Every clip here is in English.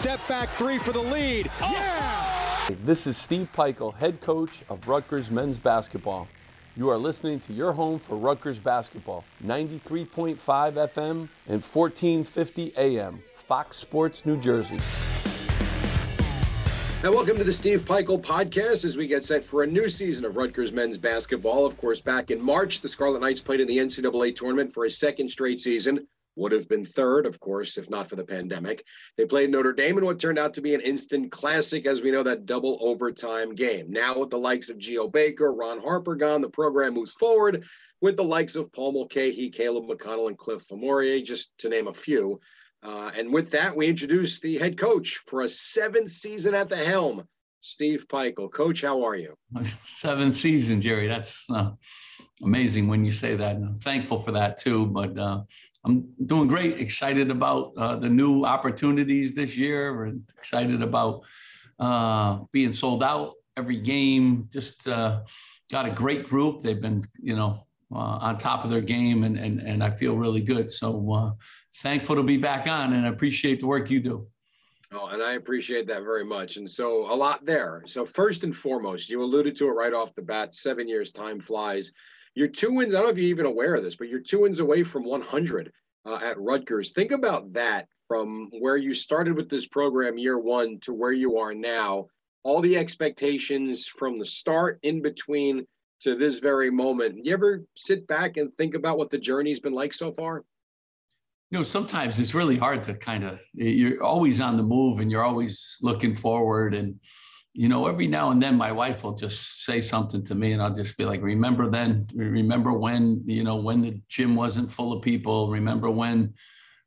Step back three for the lead. Yeah! This is Steve Peichel, head coach of Rutgers men's basketball. You are listening to your home for Rutgers basketball, 93.5 FM and 1450 AM, Fox Sports, New Jersey. Now, welcome to the Steve Peichel podcast as we get set for a new season of Rutgers men's basketball. Of course, back in March, the Scarlet Knights played in the NCAA tournament for a second straight season. Would have been third, of course, if not for the pandemic. They played Notre Dame in what turned out to be an instant classic, as we know, that double overtime game. Now with the likes of Geo Baker, Ron Harper gone, the program moves forward with the likes of Paul Mulcahy, Caleb McConnell, and Cliff Famorier, just to name a few. And with that, we introduce the head coach for a seventh season at the helm, Steve Peichel. Coach, how are you? Seventh season, Jerry. That's amazing when you say that. And I'm thankful for that too. But I'm doing great. Excited about the new opportunities this year, and excited about being sold out every game. Just got a great group. They've been, on top of their game, and I feel really good. So thankful to be back on, and I appreciate the work you do. Oh, and I appreciate that very much. And so a lot there. So first and foremost, you alluded to it right off the bat, 7 years, time flies. You're 2 wins. I don't know if you're even aware of this, but you're 2 wins away from 100 at Rutgers. Think about that from where you started with this program year one to where you are now, all the expectations from the start in between to this very moment. You ever sit back and think about what the journey's been like so far? Sometimes it's really hard to you're always on the move and you're always looking forward. And, every now and then my wife will just say something to me and I'll just be like, remember then, remember when, when the gym wasn't full of people, remember when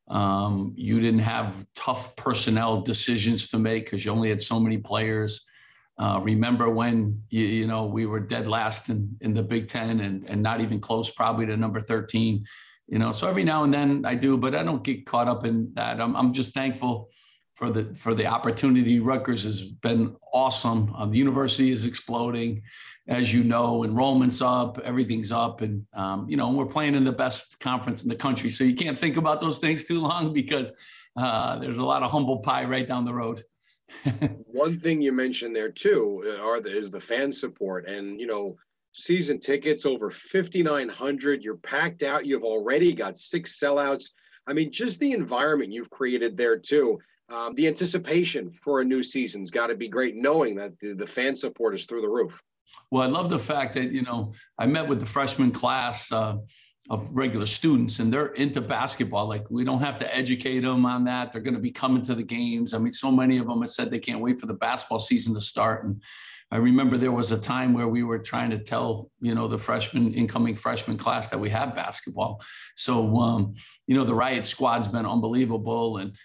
you didn't have tough personnel decisions to make because you only had so many players. Remember when, we were dead last in the Big Ten and not even close probably to number 13. So every now and then I do, but I don't get caught up in that. I'm just thankful for the opportunity. Rutgers has been awesome. The university is exploding, as you know, enrollment's up, everything's up, and we're playing in the best conference in the country. So you can't think about those things too long because there's a lot of humble pie right down the road. One thing you mentioned there too is the fan support, and season tickets over 5,900. You're packed out. You've already got 6 sellouts. I mean, just the environment you've created there too. The anticipation for a new season's got to be great, knowing that the fan support is through the roof. Well, I love the fact that, I met with the freshman class of regular students, and they're into basketball. Like, we don't have to educate them on that. They're going to be coming to the games. I mean, so many of them have said they can't wait for the basketball season to start. And I remember there was a time where we were trying to tell, the incoming freshman class that we have basketball. So, the Riot Squad's been unbelievable. And,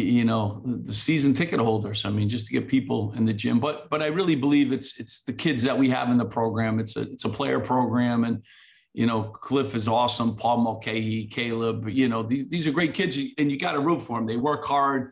the season ticket holders, I mean, just to get people in the gym. But I really believe it's the kids that we have in the program. It's a player program. And, Cliff is awesome. Paul Mulcahy, Caleb, these are great kids, and you got to root for them. They work hard.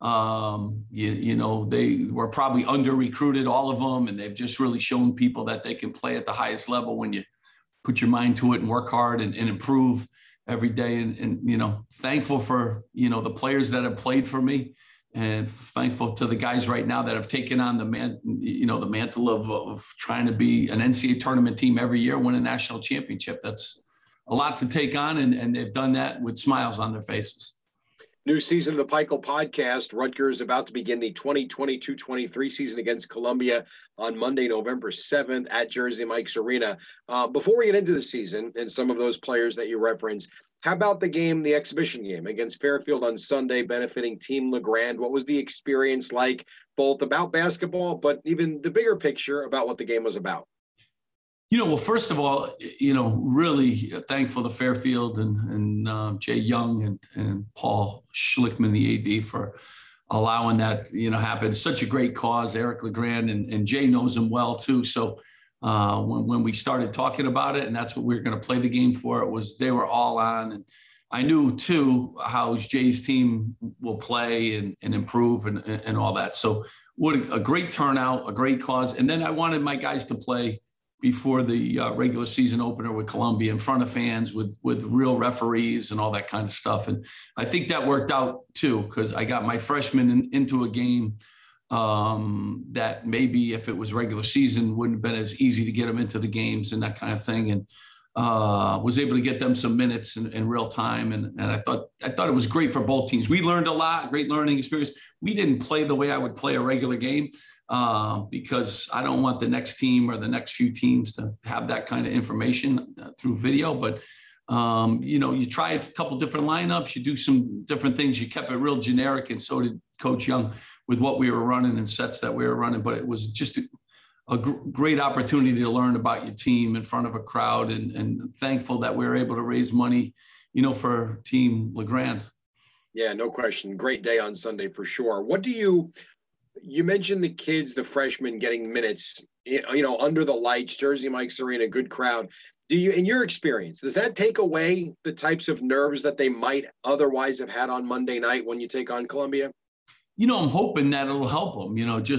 They were probably under-recruited, all of them, and they've just really shown people that they can play at the highest level when you put your mind to it and work hard and improve every day. And thankful for, the players that have played for me, and thankful to the guys right now that have taken on the mantle of trying to be an NCAA tournament team every year, win a national championship. That's a lot to take on, and they've done that with smiles on their faces. New season of the Peichel podcast. Rutgers about to begin the 2022-23 season against Columbia on Monday, November 7th at Jersey Mike's Arena. Before we get into the season and some of those players that you referenced, how about the exhibition game against Fairfield on Sunday, benefiting Team LeGrand? What was the experience like, both about basketball, but even the bigger picture about what the game was about? Well, first of all, really thankful to Fairfield and Jay Young and Paul Schlickman, the AD, for allowing that, happen. It's such a great cause. Eric LeGrand and Jay knows him well too. So when we started talking about it, and that's what we were going to play the game for, they were all on. And I knew too how Jay's team will play and improve and all that. So what a great turnout, a great cause. And then I wanted my guys to play before the regular season opener with Columbia in front of fans with real referees and all that kind of stuff. And I think that worked out too, because I got my freshmen into a game that maybe if it was regular season wouldn't have been as easy to get them into the games and that kind of thing. And was able to get them some minutes in real time. And I thought it was great for both teams. We learned a lot, great learning experience. We didn't play the way I would play a regular game because I don't want the next team or the next few teams to have that kind of information through video. But, you try a couple different lineups, you do some different things. You kept it real generic, and so did Coach Young with what we were running and sets that we were running. But it was just a great opportunity to learn about your team in front of a crowd, and thankful that we were able to raise money, for Team LeGrand. Yeah, no question. Great day on Sunday for sure. What do you mentioned the kids, the freshmen getting minutes, under the lights, Jersey Mike's Arena, good crowd. Do you, in your experience, does that take away the types of nerves that they might otherwise have had on Monday night when you take on Columbia? I'm hoping that it'll help them,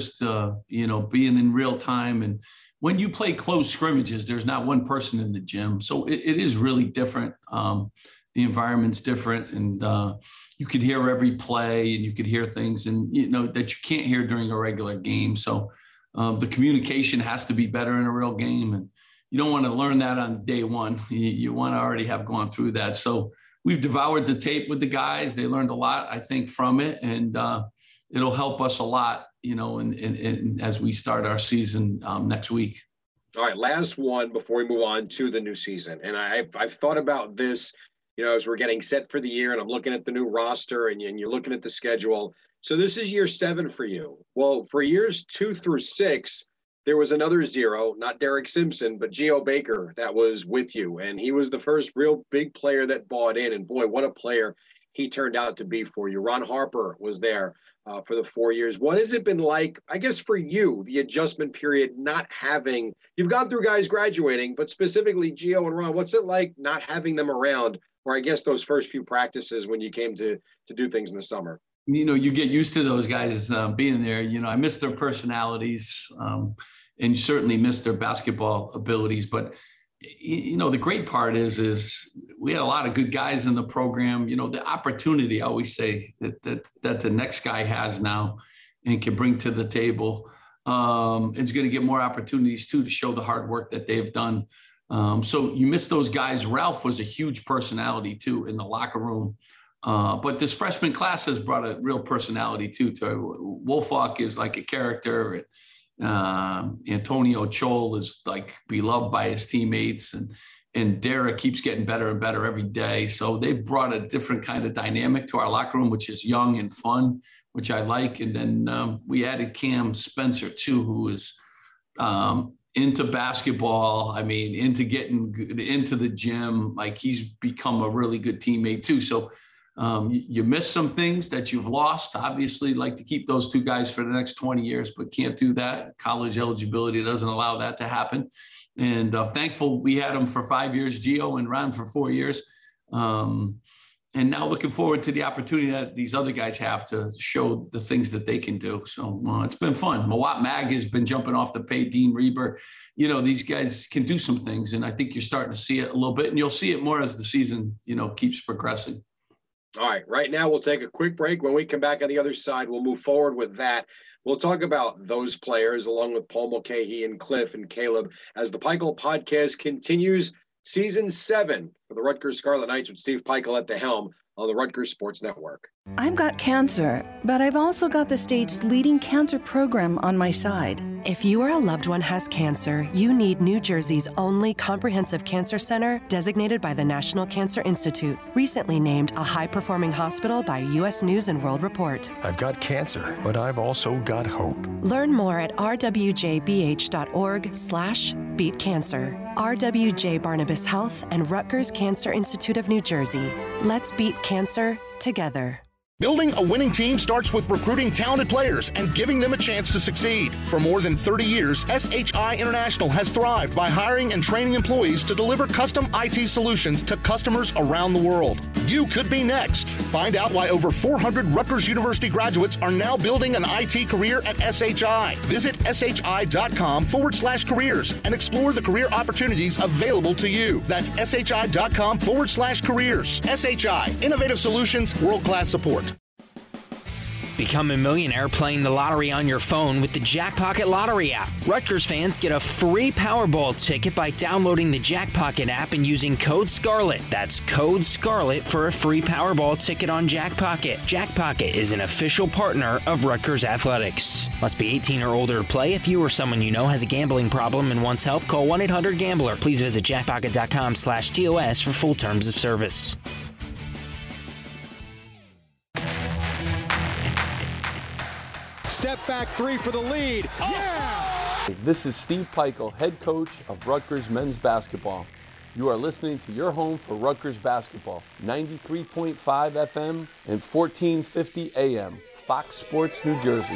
being in real time. And when you play close scrimmages, there's not one person in the gym. So it is really different. The environment's different, and you could hear every play, and you could hear things that you can't hear during a regular game. So the communication has to be better in a real game. And you don't want to learn that on day one. You want to already have gone through that. So we've devoured the tape with the guys. They learned a lot, I think, from it. And, it'll help us a lot, in as we start our season next week. All right, last one before we move on to the new season. And I've thought about this, as we're getting set for the year, and I'm looking at the new roster, and you're looking at the schedule. So this is year 7 for you. Well, for years 2 through 6, there was another zero, not Derek Simpson, but Geo Baker that was with you. And he was the first real big player that bought in. And boy, what a player he turned out to be for you. Ron Harper was there for the 4 years. What has it been like, I guess, for you, the adjustment period, not having, you've gone through guys graduating, but specifically Gio and Ron, what's it like not having them around, or I guess those first few practices when you came to do things in the summer? You get used to those guys being there. I miss their personalities and you certainly miss their basketball abilities. But, the great part is we had a lot of good guys in the program. The opportunity, I always say, that the next guy has now and can bring to the table is going to get more opportunities, too, to show the hard work that they've done. So you miss those guys. Ralph was a huge personality, too, in the locker room. But this freshman class has brought a real personality, too. Wolfhawk is like a character. Antonio Chol is like beloved by his teammates, and Derek keeps getting better and better every day. So they brought a different kind of dynamic to our locker room, which is young and fun, which I like. And then we added Cam Spencer too, who is into basketball. Into getting into the gym. Like, he's become a really good teammate too. So you miss some things that you've lost. Obviously, like to keep those 2 guys for the next 20 years, but can't do that. College eligibility doesn't allow that to happen. And thankful we had them for 5 years, Gio, and Ron for 4 years. And now looking forward to the opportunity that these other guys have to show the things that they can do. So it's been fun. Mawat Mag has been jumping off the pay. Dean Reber, these guys can do some things. And I think you're starting to see it a little bit, and you'll see it more as the season, keeps progressing. All right, right now we'll take a quick break. When we come back on the other side, we'll move forward with that. We'll talk about those players along with Paul Mulcahy and Cliff and Caleb as the Pikiell Podcast continues season 7 for the Rutgers Scarlet Knights with Steve Pikiell at the helm on the Rutgers Sports Network. I've got cancer, but I've also got the state's leading cancer program on my side. If you or a loved one has cancer, you need New Jersey's only comprehensive cancer center designated by the National Cancer Institute, recently named a high-performing hospital by U.S. News & World Report. I've got cancer, but I've also got hope. Learn more at rwjbh.org/beatcancer. RWJ Barnabas Health and Rutgers Cancer Institute of New Jersey. Let's beat cancer together. Building a winning team starts with recruiting talented players and giving them a chance to succeed. For more than 30 years, SHI International has thrived by hiring and training employees to deliver custom IT solutions to customers around the world. You could be next. Find out why over 400 Rutgers University graduates are now building an IT career at SHI. Visit shi.com/careers and explore the career opportunities available to you. That's shi.com/careers. SHI, innovative solutions, world-class support. Become a millionaire playing the lottery on your phone with the Jackpocket Lottery app. Rutgers fans get a free Powerball ticket by downloading the Jackpocket app and using code SCARLET. That's code SCARLET for a free Powerball ticket on Jackpocket. Jackpocket is an official partner of Rutgers Athletics. Must be 18 or older to play. If you or someone you know has a gambling problem and wants help, call 1-800-GAMBLER. Please visit jackpocket.com/TOS for full terms of service. Step back three for the lead. Yeah! This is Steve Peichel, head coach of Rutgers men's basketball. You are listening to your home for Rutgers basketball, 93.5 FM and 1450 AM, Fox Sports, New Jersey.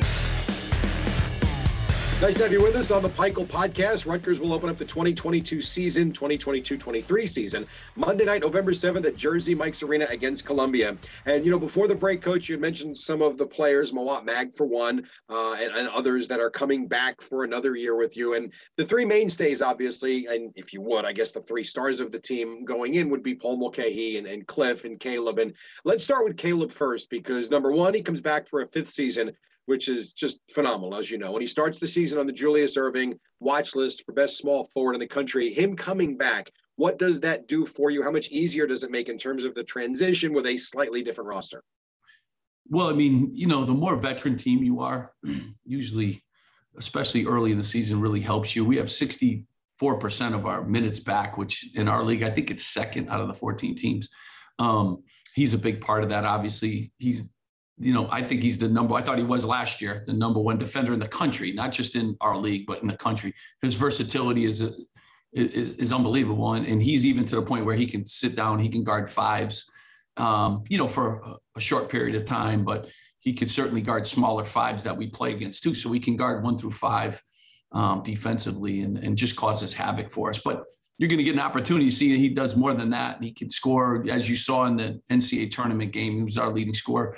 Nice to have you with us on the Peichel Podcast. Rutgers will open up the 2022 season, 2022-23 season, Monday night, November 7th at Jersey Mike's Arena against Columbia. And, before the break, Coach, you had mentioned some of the players, Mawot Mag for one, and others that are coming back for another year with you. And the three mainstays, obviously, and if you would, I guess the three stars of the team going in would be Paul Mulcahy and Cliff and Caleb. And let's start with Caleb first, because number one, he comes back for a fifth season, which is just phenomenal, as you know. When he starts the season on the Julius Erving watch list for best small forward in the country, him coming back, what does that do for you? How much easier does it make in terms of the transition with a slightly different roster? Well, the more veteran team you are, usually, especially early in the season, really helps you. We have 64% of our minutes back, which in our league, I think it's second out of the 14 teams. He's a big part of that. Obviously, I think he's I thought he was last year, the number one defender in the country, not just in our league, but in the country. His versatility is unbelievable. And he's even to the point where he can sit down, he can guard fives, for a short period of time, but he could certainly guard smaller fives that we play against too. So we can guard 1 through 5 defensively and just causes havoc for us. But you're going to get an opportunity to see that he does more than that. He can score, as you saw in the NCAA tournament game. He was our leading scorer.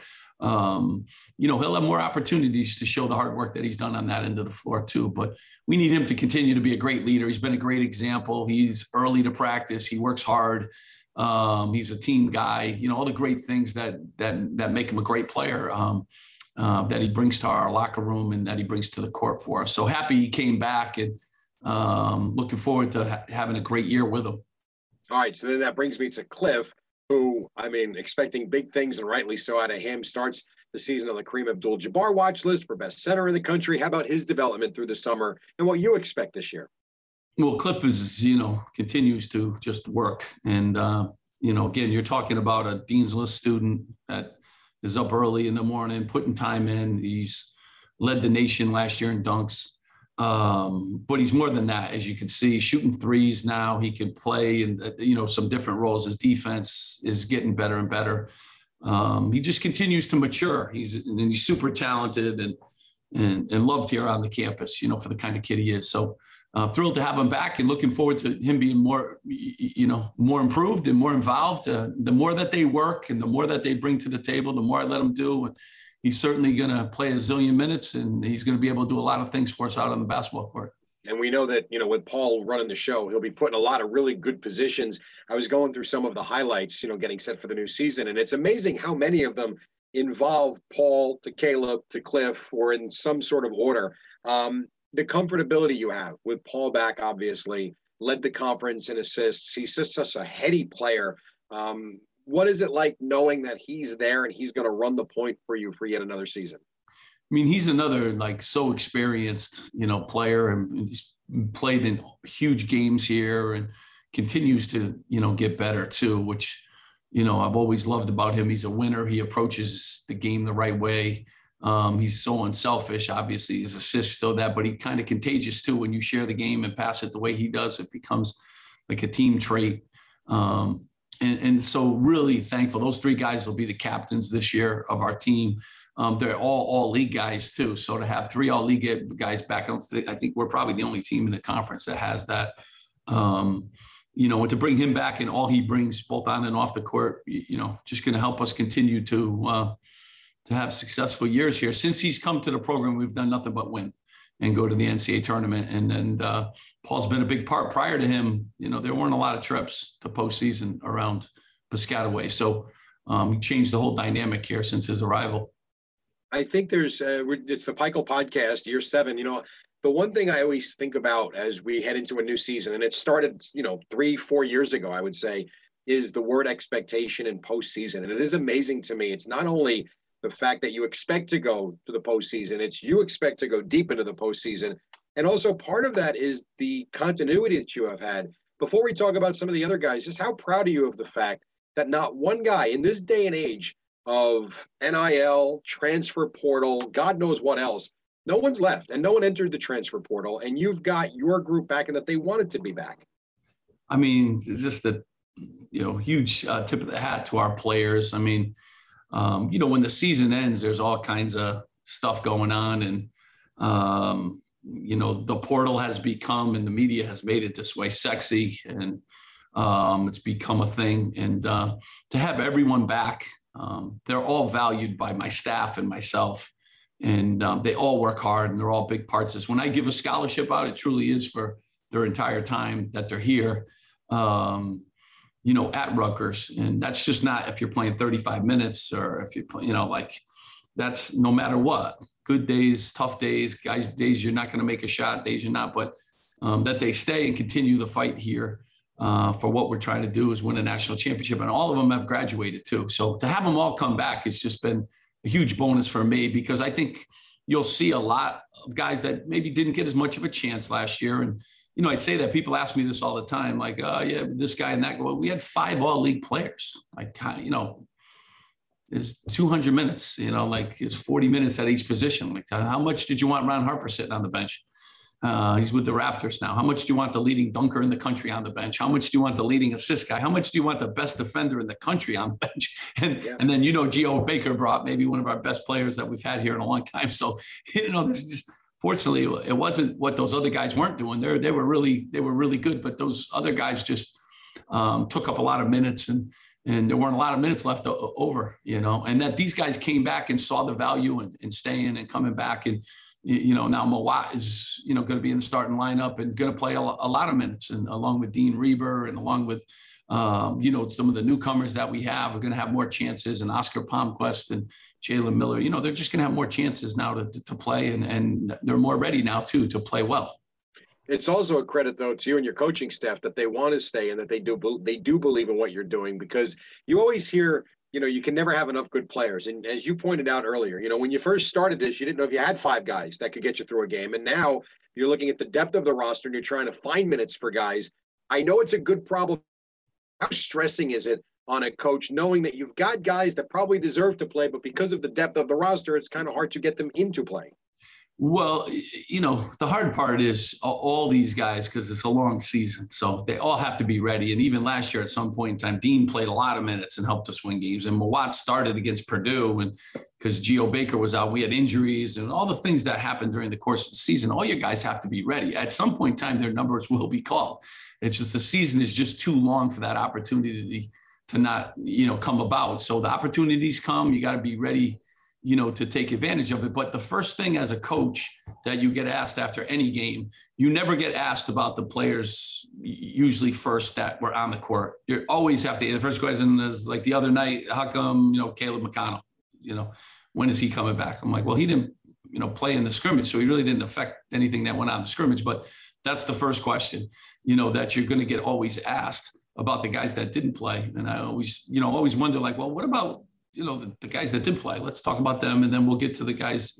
He'll have more opportunities to show the hard work that he's done on that end of the floor too, but we need him to continue to be a great leader. He's been a great example. He's early to practice. He works hard. He's a team guy, all the great things that make him a great player, that he brings to our locker room and that he brings to the court for us. So happy he came back and looking forward to having a great year with him. All right. So then that brings me to Cliff, who, expecting big things and rightly so out of him, starts the season on the Kareem Abdul-Jabbar watch list for best center in the country. How about his development through the summer and what you expect this year? Well, Cliff is, continues to just work. And, again, you're talking about a Dean's List student that is up early in the morning, putting time in. He's led the nation last year in dunks. But he's more than that, as you can see, shooting threes now. He can play in, some different roles. His defense is getting better and better. He just continues to mature. He's super talented and loved here on the campus, for the kind of kid he is. So thrilled to have him back and looking forward to him being more, more improved and more involved. The more that they work and the more that they bring to the table, the more I let him do. He's certainly going to play a zillion minutes, and he's going to be able to do a lot of things for us out on the basketball court. And we know that, with Paul running the show, he'll be put in a lot of really good positions. I was going through some of the highlights, getting set for the new season, and it's amazing how many of them involve Paul to Caleb to Cliff or in some sort of order. The comfortability you have with Paul back, obviously, led the conference in assists. He's just such a heady player. What is it like knowing that he's there and he's going to run the point for you for yet another season? He's another so experienced, player, and he's played in huge games here and continues to, get better too, which, I've always loved about him. He's a winner. He approaches the game the right way. He's so unselfish, obviously his assists, but he kind of contagious too. When you share the game and pass it the way he does, it becomes like a team trait. And so really thankful. Those three guys will be the captains this year of our team. They're all league guys too. So to have three all league guys back, I think we're probably the only team in the conference that has that. And to bring him back and all he brings both on and off the court, just going to help us continue to have successful years here. Since he's come to the program, we've done nothing but win and go to the NCAA tournament. And Paul's been a big part. Prior to him, there weren't a lot of trips to postseason around Piscataway. So he changed the whole dynamic here since his arrival. I think it's the Pikel podcast, year 7. The one thing I always think about as we head into a new season, and it started, 3-4 years ago, I would say, is the word expectation in postseason. And it is amazing to me. It's not only the fact that you expect to go to the postseason, it's you expect to go deep into the postseason. And also part of that is the continuity that you have had. Before we talk about some of the other guys, just how proud are you of the fact that not one guy in this day and age of NIL, transfer portal, God knows what else, no one's left and no one entered the transfer portal, and you've got your group back and that they wanted to be back. I mean, it's just a huge tip of the hat to our players. I mean, when the season ends, there's all kinds of stuff going on, and the portal has become, and the media has made it this way, sexy, and it's become a thing. And to have everyone back, they're all valued by my staff and myself. And they all work hard, and they're all big parts of this. When I give a scholarship out, it truly is for their entire time that they're here, at Rutgers. And that's just not if you're playing 35 minutes or if you play, that's no matter what. Good days, tough days, days you're not going to make a shot, days you're not, but that they stay and continue the fight here for what we're trying to do is win a national championship. And all of them have graduated too. So to have them all come back has just been a huge bonus for me, because I think you'll see a lot of guys that maybe didn't get as much of a chance last year. And, I say that people ask me this all the time, like, oh yeah, this guy and that. Well, we had 5 all league players, it's 200 minutes, it's 40 minutes at each position. Like, how much did you want Ron Harper sitting on the bench? He's with the Raptors now. How much do you want the leading dunker in the country on the bench? How much do you want the leading assist guy? How much do you want the best defender in the country on the bench? And then, Geo Baker brought maybe one of our best players that we've had here in a long time. So, this is just, fortunately, it wasn't what those other guys weren't doing. They were really good, but those other guys just took up a lot of minutes, and there weren't a lot of minutes left over, and that these guys came back and saw the value in staying and coming back. And, now Mawat is, going to be in the starting lineup and going to play a lot of minutes, and along with Dean Reber and along with, some of the newcomers that we have are going to have more chances, and Oscar Palmquist and Jalen Miller, they're just going to have more chances now to play, and they're more ready now too, to play well. It's also a credit, though, to you and your coaching staff that they want to stay and that they do believe in what you're doing, because you always hear, you can never have enough good players. And as you pointed out earlier, when you first started this, you didn't know if you had 5 guys that could get you through a game. And now you're looking at the depth of the roster and you're trying to find minutes for guys. I know it's a good problem. How stressing is it on a coach knowing that you've got guys that probably deserve to play, but because of the depth of the roster, it's kind of hard to get them into play? Well, the hard part is all these guys, because it's a long season, so they all have to be ready. And even last year, at some point in time, Dean played a lot of minutes and helped us win games. And Mawat started against Purdue, and because Geo Baker was out, we had injuries and all the things that happened during the course of the season. All your guys have to be ready. At some point in time, their numbers will be called. It's just the season is just too long for that opportunity to not, come about. So the opportunities come, you got to be ready, to take advantage of it. But the first thing as a coach that you get asked after any game, you never get asked about the players usually first that were on the court. You always have to, the first question is like the other night, how come, Caleb McConnell, when is he coming back? I'm like, well, he didn't, play in the scrimmage. So he really didn't affect anything that went on the scrimmage. But that's the first question, that you're going to get always asked about the guys that didn't play. And I always, always wonder, like, well, what about, the guys that did play? Let's talk about them, and then we'll get to the guys,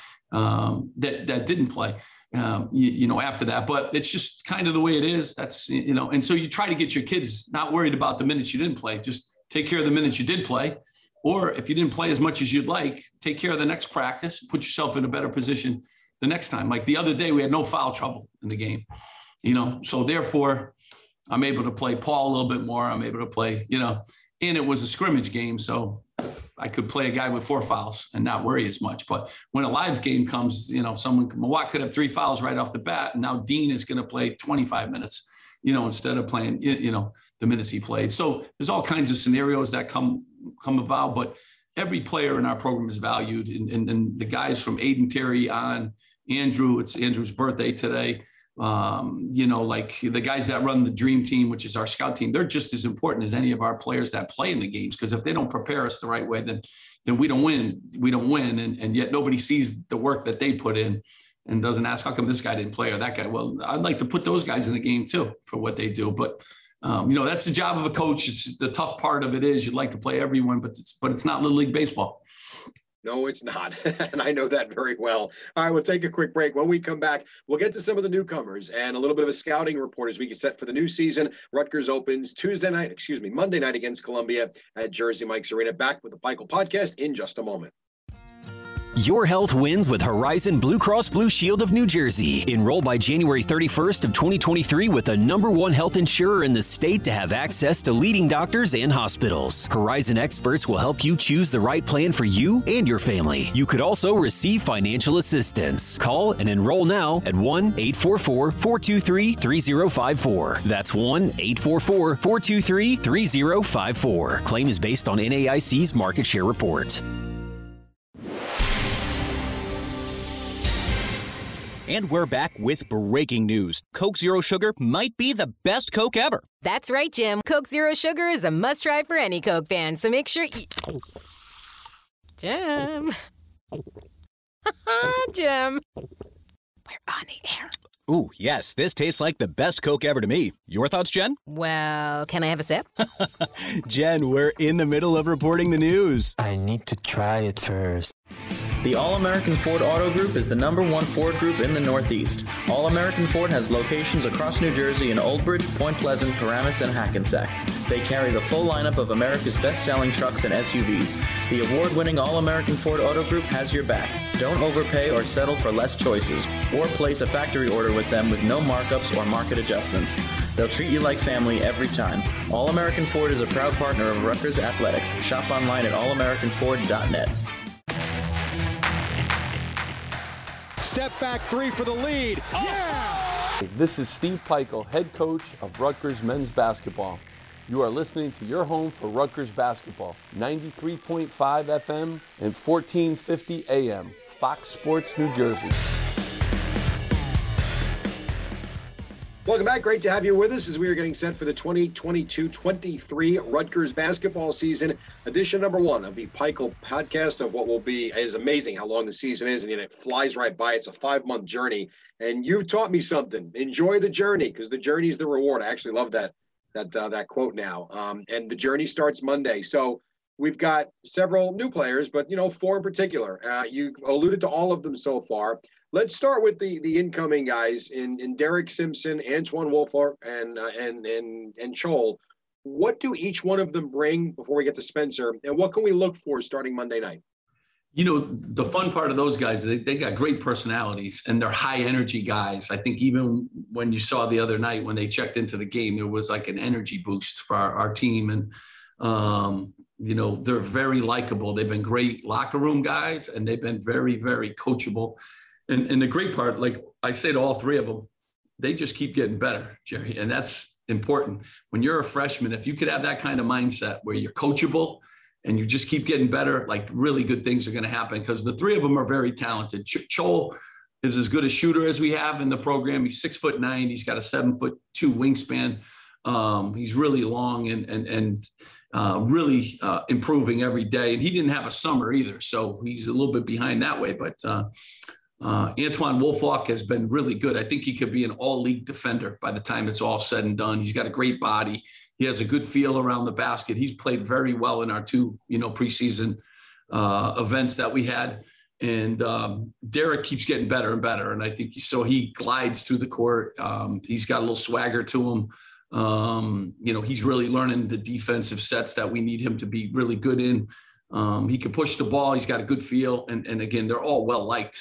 that didn't play, after that. But it's just kind of the way it is. That's, and so you try to get your kids not worried about the minutes you didn't play. Just take care of the minutes you did play. Or if you didn't play as much as you'd like, take care of the next practice, put yourself in a better position the next time. Like the other day, we had no foul trouble in the game, so therefore, I'm able to play Paul a little bit more. I'm able to play, and it was a scrimmage game. So I could play a guy with 4 fouls and not worry as much. But when a live game comes, Mawot could have 3 fouls right off the bat. And now Dean is going to play 25 minutes, instead of playing, the minutes he played. So there's all kinds of scenarios that come about, but every player in our program is valued. And the guys from Aiden Terry on Andrew, it's Andrew's birthday today. Like the guys that run the dream team, which is our scout team, they're just as important as any of our players that play in the games. Because if they don't prepare us the right way, then we don't win. We don't win. And yet nobody sees the work that they put in and doesn't ask, how come this guy didn't play or that guy? Well, I'd like to put those guys in the game too for what they do. But, that's the job of a coach. It's the tough part of it is you'd like to play everyone, but it's not Little League baseball. No, it's not. And I know that very well. All right, we'll take a quick break. When we come back, we'll get to some of the newcomers and a little bit of a scouting report as we get set for the new season. Rutgers opens Monday night against Columbia at Jersey Mike's Arena. Back with the Pikel Podcast in just a moment. Your health wins with Horizon Blue Cross Blue Shield of New Jersey. Enroll by January 31st of 2023 with the #1 health insurer in the state to have access to leading doctors and hospitals. Horizon experts will help you choose the right plan for you and your family. You could also receive financial assistance. Call and enroll now at 1-844-423-3054. That's 1-844-423-3054. Claim is based on NAIC's market share report. And we're back with breaking news. Coke Zero Sugar might be the best Coke ever. That's right, Jim. Coke Zero Sugar is a must-try for any Coke fan, so make sure you... Jim. Jim. We're on the air. Ooh, yes, this tastes like the best Coke ever to me. Your thoughts, Jen? Well, can I have a sip? Jen, we're in the middle of reporting the news. I need to try it first. The All-American Ford Auto Group is the #1 Ford group in the Northeast. All-American Ford has locations across New Jersey in Old Bridge, Point Pleasant, Paramus, and Hackensack. They carry the full lineup of America's best-selling trucks and SUVs. The award-winning All-American Ford Auto Group has your back. Don't overpay or settle for less choices, or place a factory order with them with no markups or market adjustments. They'll treat you like family every time. All-American Ford is a proud partner of Rutgers Athletics. Shop online at allamericanford.net. Step back 3 for the lead. Yeah! This is Steve Pikel, head coach of Rutgers men's basketball. You are listening to your home for Rutgers basketball, 93.5 FM and 1450 AM, Fox Sports New Jersey. Welcome back. Great to have you with us as we are getting set for the 2022-23 Rutgers basketball season, edition #1 of the Pikel Podcast of what will be. It is amazing how long the season is, and yet it flies right by. It's a 5-month journey, and you've taught me something. Enjoy the journey, because the journey is the reward. I actually love that quote now. And the journey starts Monday. So we've got several new players, but 4 in particular. You alluded to all of them so far. Let's start with the incoming guys in Derek Simpson, Antoine Woolfolk, and Chol. What do each one of them bring before we get to Spencer, and what can we look for starting Monday night? The fun part of those guys, they got great personalities and they're high energy guys. I think even when you saw the other night when they checked into the game, there was like an energy boost for our team. And, they're very likable. They've been great locker room guys, and they've been very, very coachable. And the great part, like I say to all 3 of them, they just keep getting better, Jerry. And that's important. When you're a freshman, if you could have that kind of mindset where you're coachable and you just keep getting better, like really good things are going to happen, because the 3 of them are very talented. Chol is as good a shooter as we have in the program. He's 6'9". He's got a 7'2" wingspan. He's really long and really improving every day. And he didn't have a summer either, so he's a little bit behind that way. But Antoine Woolfolk has been really good. I think he could be an all-league defender by the time it's all said and done. He's got a great body. He has a good feel around the basket. He's played very well in our 2, preseason events that we had. And Derek keeps getting better and better. And I think he glides through the court. He's got a little swagger to him. He's really learning the defensive sets that we need him to be really good in. He can push the ball. He's got a good feel. And again, they're all well-liked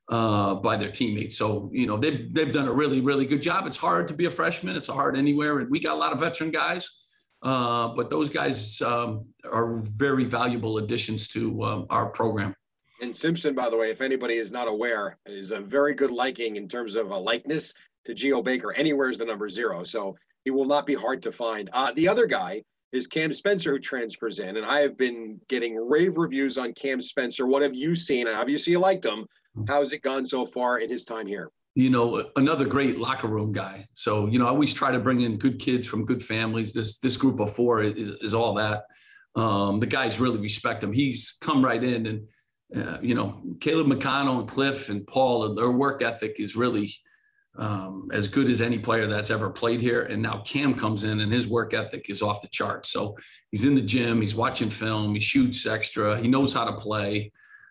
by their teammates. So, they've done a really, really good job. It's hard to be a freshman. It's hard anywhere. And we got a lot of veteran guys, but those guys are very valuable additions to our program. And Simpson, by the way, if anybody is not aware, is a very good liking in terms of a likeness to Geo Baker. Anywhere is the number 0. So he will not be hard to find. The other guy is Cam Spencer, who transfers in. And I have been getting rave reviews on Cam Spencer. What have you seen? Obviously, you liked him. How's it gone so far in his time here? Another great locker room guy. So, I always try to bring in good kids from good families. This group of 4 is all that. The guys really respect him. He's come right in and, Caleb McConnell and Cliff and Paul, their work ethic is really as good as any player that's ever played here. And now Cam comes in and his work ethic is off the charts. So he's in the gym, he's watching film, he shoots extra, he knows how to play.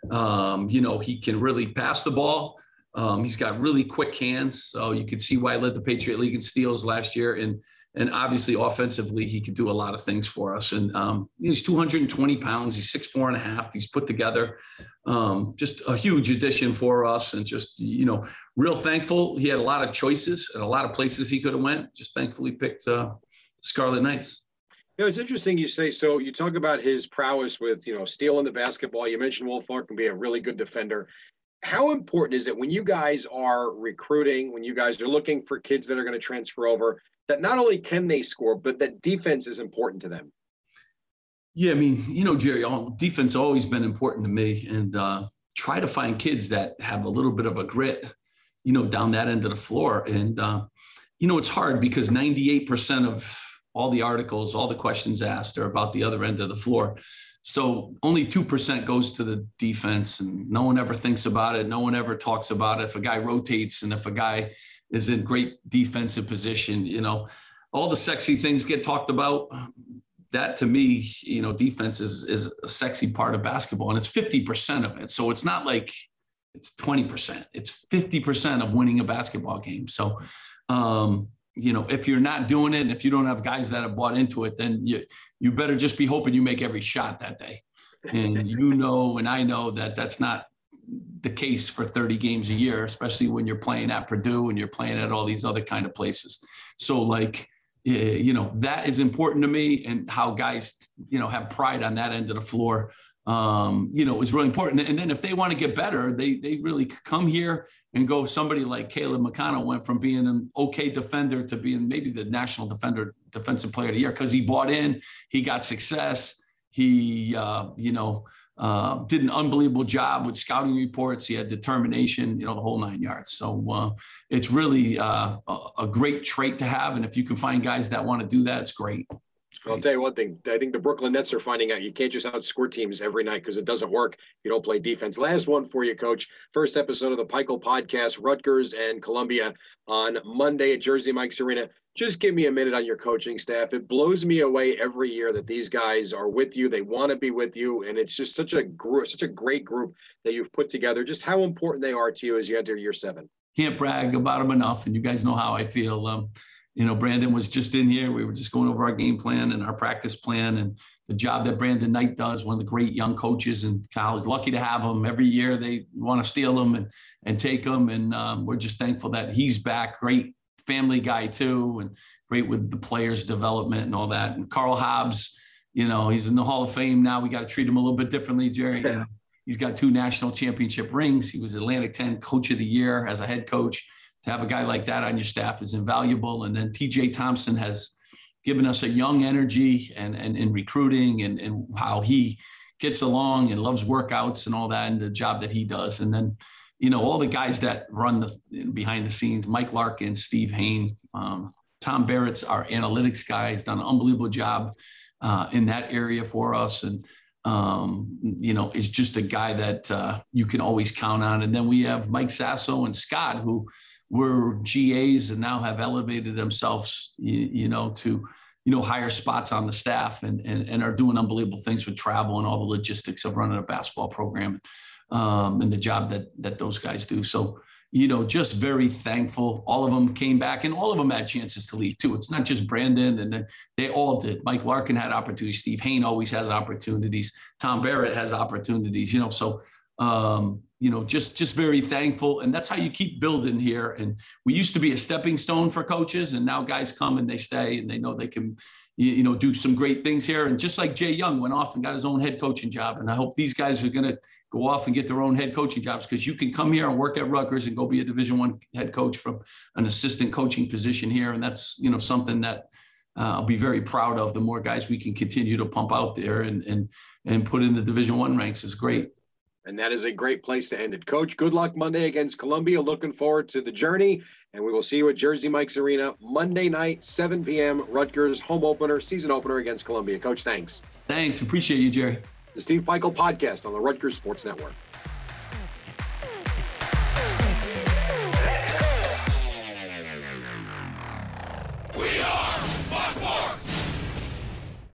He can really pass the ball. He's got really quick hands. So you can see why he led the Patriot League in steals last year. And obviously offensively, he could do a lot of things for us. And he's 220 pounds. He's 6'4.5". He's put together. Just a huge addition for us. And just, real thankful. He had a lot of choices and a lot of places he could have went. Just thankfully picked Scarlet Knights. It's interesting you say so. You talk about his prowess with, stealing the basketball. You mentioned Will Falk can be a really good defender. How important is it when you guys are recruiting, when you guys are looking for kids that are going to transfer over, that not only can they score, but that defense is important to them? Yeah, Jerry, defense has always been important to me, and try to find kids that have a little bit of a grit, down that end of the floor. And, it's hard because 98% of all the articles, all the questions asked are about the other end of the floor. So only 2% goes to the defense, and no one ever thinks about it. No one ever talks about it. If a guy rotates and if a guy is in great defensive position, all the sexy things get talked about. That to me, defense is a sexy part of basketball, and it's 50% of it. So it's not like it's 20%, it's 50% of winning a basketball game. So, if you're not doing it, and if you don't have guys that have bought into it, then you better just be hoping you make every shot that day. And and I know that that's not the case for 30 games a year, especially when you're playing at Purdue and you're playing at all these other kind of places. So that is important to me, and how guys, have pride on that end of the floor, is really important. And then if they want to get better, they really come here and go. Somebody like Caleb McConnell went from being an okay defender to being maybe the national defensive player of the year, because he bought in, he got success. He, did an unbelievable job with scouting reports. He had determination, the whole 9 yards. So it's really a great trait to have. And if you can find guys that want to do that, it's great. I'll tell you one thing. I think the Brooklyn Nets are finding out you can't just outscore teams every night, because it doesn't work. You don't play defense. Last one for you, Coach. First episode of the Pikel podcast, Rutgers and Columbia on Monday at Jersey Mike's Arena. Just give me a minute on your coaching staff. It blows me away every year that these guys are with you. They want to be with you. And it's just such a great group that you've put together. Just how important they are to you as you enter year 7. Can't brag about them enough. And you guys know how I feel. Brandon was just in here. We were just going over our game plan and our practice plan, and the job that Brandon Knight does, one of the great young coaches in college. Lucky to have him. Every year they want to steal him and take him. And we're just thankful that he's back. Great family guy too, and great with the players' development and all that. And Carl Hobbs, he's in the Hall of Fame now. We got to treat him a little bit differently, Jerry. He's got 2 national championship rings. He was Atlantic 10 Coach of the Year as a head coach. To have a guy like that on your staff is invaluable. And then TJ Thompson has given us a young energy and in recruiting and how he gets along and loves workouts and all that, and the job that he does. And then, all the guys that run the behind the scenes, Mike Larkin, Steve Hain, Tom Barrett's our analytics guy, has done an unbelievable job in that area for us. And, is just a guy that you can always count on. And then we have Mike Sasso and Scott, who were GAs and now have elevated themselves, to, higher spots on the staff and are doing unbelievable things with travel and all the logistics of running a basketball program, and the job that those guys do. So, just very thankful. All of them came back, and all of them had chances to lead too. It's not just Brandon, and then they all did. Mike Larkin had opportunities. Steve Hain always has opportunities. Tom Barrett has opportunities, so Just very thankful. And that's how you keep building here. And we used to be a stepping stone for coaches, and now guys come and they stay and they know they can, do some great things here. And just like Jay Young went off and got his own head coaching job. And I hope these guys are going to go off and get their own head coaching jobs, because you can come here and work at Rutgers and go be a Division I head coach from an assistant coaching position here. And that's, something that I'll be very proud of. The more guys we can continue to pump out there and put in the Division I ranks is great. And that is a great place to end it. Coach, good luck Monday against Columbia. Looking forward to the journey. And we will see you at Jersey Mike's Arena Monday night, 7 p.m. Rutgers home opener, season opener against Columbia. Coach, thanks. Thanks. Appreciate you, Jerry. The Steve Pikiell Podcast on the Rutgers Sports Network.